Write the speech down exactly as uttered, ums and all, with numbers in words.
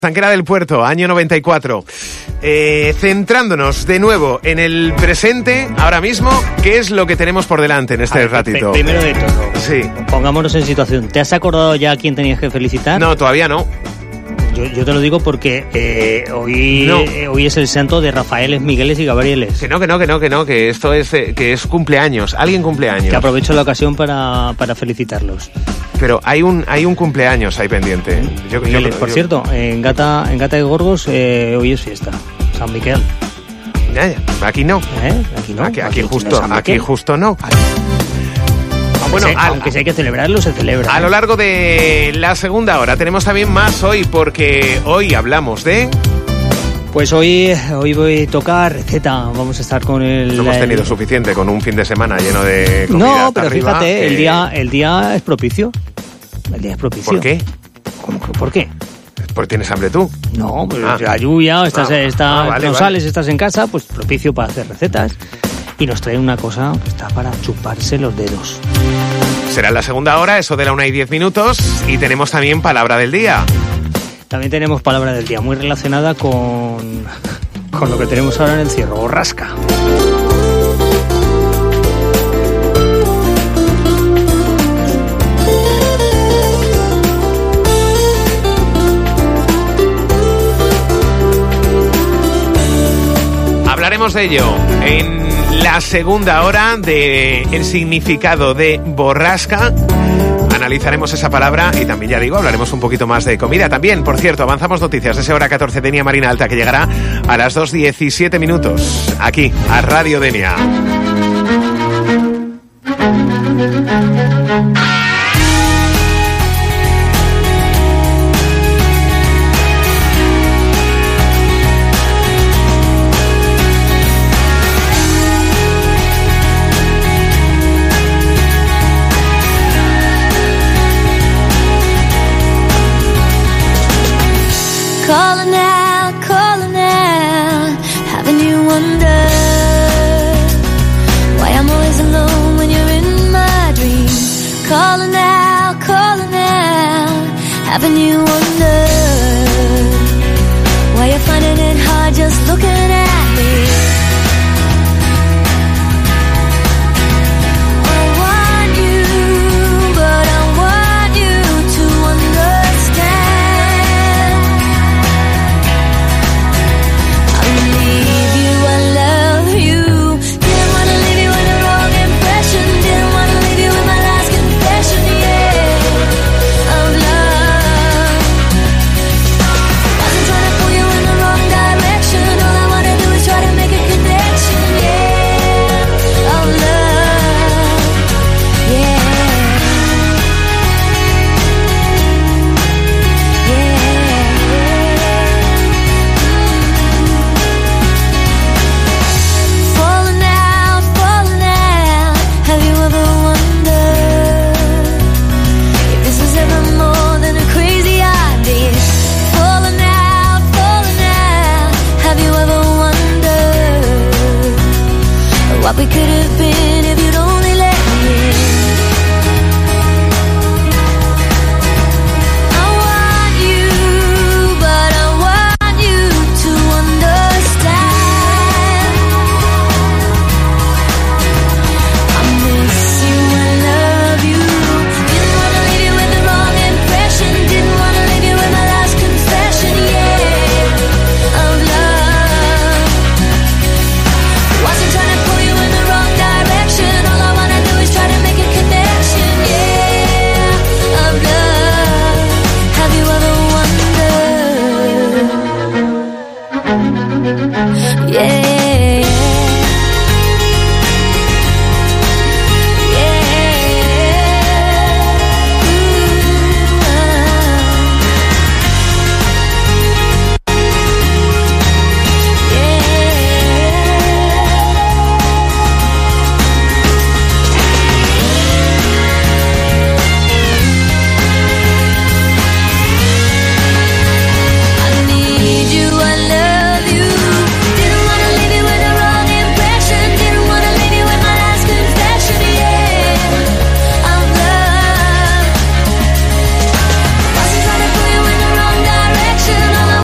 Tanquera del Puerto, año noventa y cuatro. Eh, centrándonos de nuevo en el presente, ahora mismo, ¿qué es lo que tenemos por delante en este ver, ratito? Primero de todo, sí. Pongámonos en situación. ¿Te has acordado ya a quién tenías que felicitar? No, todavía no. Yo, yo te lo digo porque eh, hoy, no. eh, hoy es el santo de Rafaeles, Migueles y Gabrieles. Que no, que no, que no, que no, que esto es, eh, que es cumpleaños. Alguien cumpleaños. Que aprovecho la ocasión para, para felicitarlos. Pero hay un hay un cumpleaños ahí pendiente. Yo, Migueles, yo, por yo... cierto, en Gata, en Gata de Gorgos eh, hoy es fiesta. San Miguel. Ya, ya. Aquí no. ¿Eh? Aquí no. Aquí, aquí, aquí justo, no aquí justo no. Aquí. Bueno, se, al, aunque si hay que celebrarlo, se celebra. A ¿eh? lo largo de la segunda hora tenemos también más hoy, porque hoy hablamos de... Pues hoy, hoy voy a tocar receta, vamos a estar con el... No hemos tenido el... suficiente con un fin de semana lleno de comida. No, pero arriba, fíjate, que... el día el día es propicio. El día es propicio. ¿Por qué? ¿Cómo que por qué? ¿Porque tienes hambre tú? No, pues ah. la lluvia, estás, ah, está, ah, vale, no vale. sales, estás en casa, pues propicio para hacer recetas. Y nos traen una cosa que está para chuparse los dedos. Será la segunda hora, eso de la una y diez minutos, y tenemos también palabra del día. También tenemos palabra del día, muy relacionada con, con lo que tenemos ahora en el cierre, borrasca. Hablaremos de ello en la segunda hora, de el significado de borrasca. Analizaremos esa palabra y también, ya digo, hablaremos un poquito más de comida. También, por cierto, avanzamos noticias de esa hora catorce, Denia Marina Alta, que llegará a las dos diecisiete minutos, aquí, a Radio Denia. Calling out, calling out, having you wonder why I'm always alone when you're in my dreams. Calling out, calling out, having you wonder.